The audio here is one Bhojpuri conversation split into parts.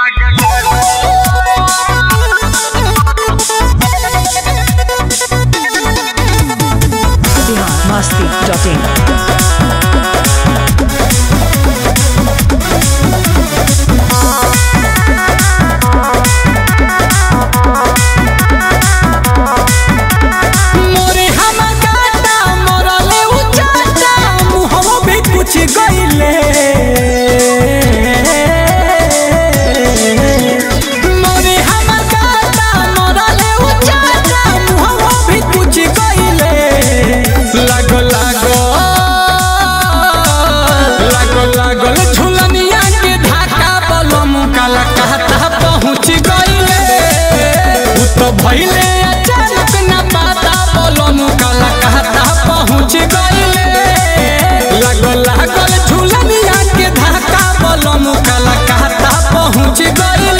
भइले अचानक न पता बोलम काला कहता पहुँच गइले लागल झुलनिया के धक्का बोलम काला कहता पहुँच गइले।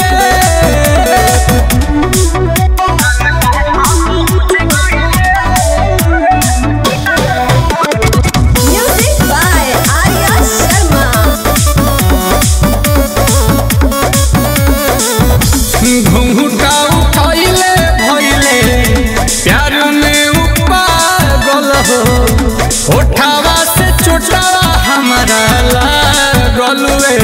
Music by Arya Sharma। घुंघटा उठैले प्यार में पागल हो उठावा से चोटावा हमारा लागल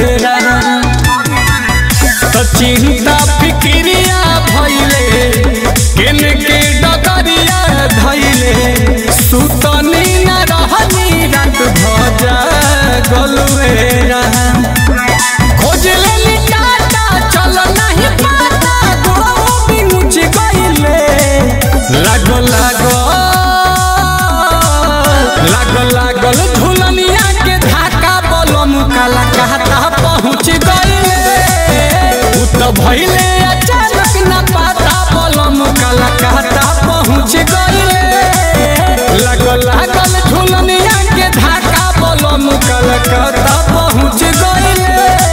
तो चिंता फिक्रिया भइले केन के डगरिया धइले सुतनी न रहनी रात भजा गलुएरा खोज लेली टाटा चल नहीं पाता गोड़ो भी मुझ गइले लागल झुलनिया के धक्का बोलम काला कहता पहुँच गइले तो भइले अचानक न पता बोलम काला कहता पहुँच गइले लागल झुलनिया के धक्का बोलम काला कहता पहुँच गइले।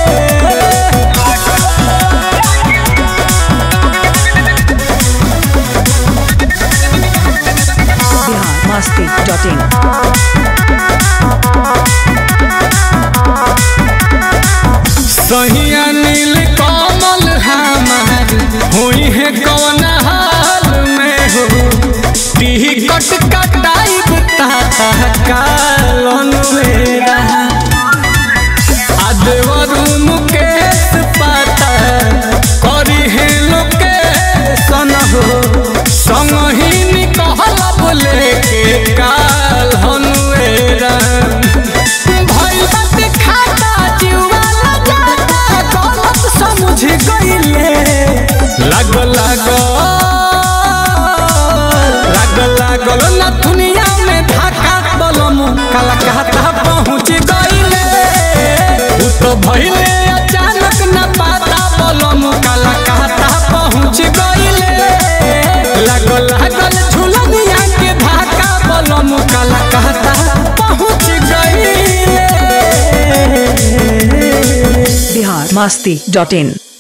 सहिया नील कमल हमार हुई है कौन हाल में हो टिकट कटाई कालन मेरा आदेवरू मुकेश पता करी है लोकेशन हो संगही निकल बोले के काल हनुएरा भइल बात खाता जीवा लगाता गलत समझ गइले लागल नथुनिया में धक्का बोलम काला कहता पहुँच गइले तो भइले अचानक न पता बोलम काला कहता पहुँच गइले लागल झुलनिया के धक्का बोलम काला कहता पहुँच गइले। biharmasti.in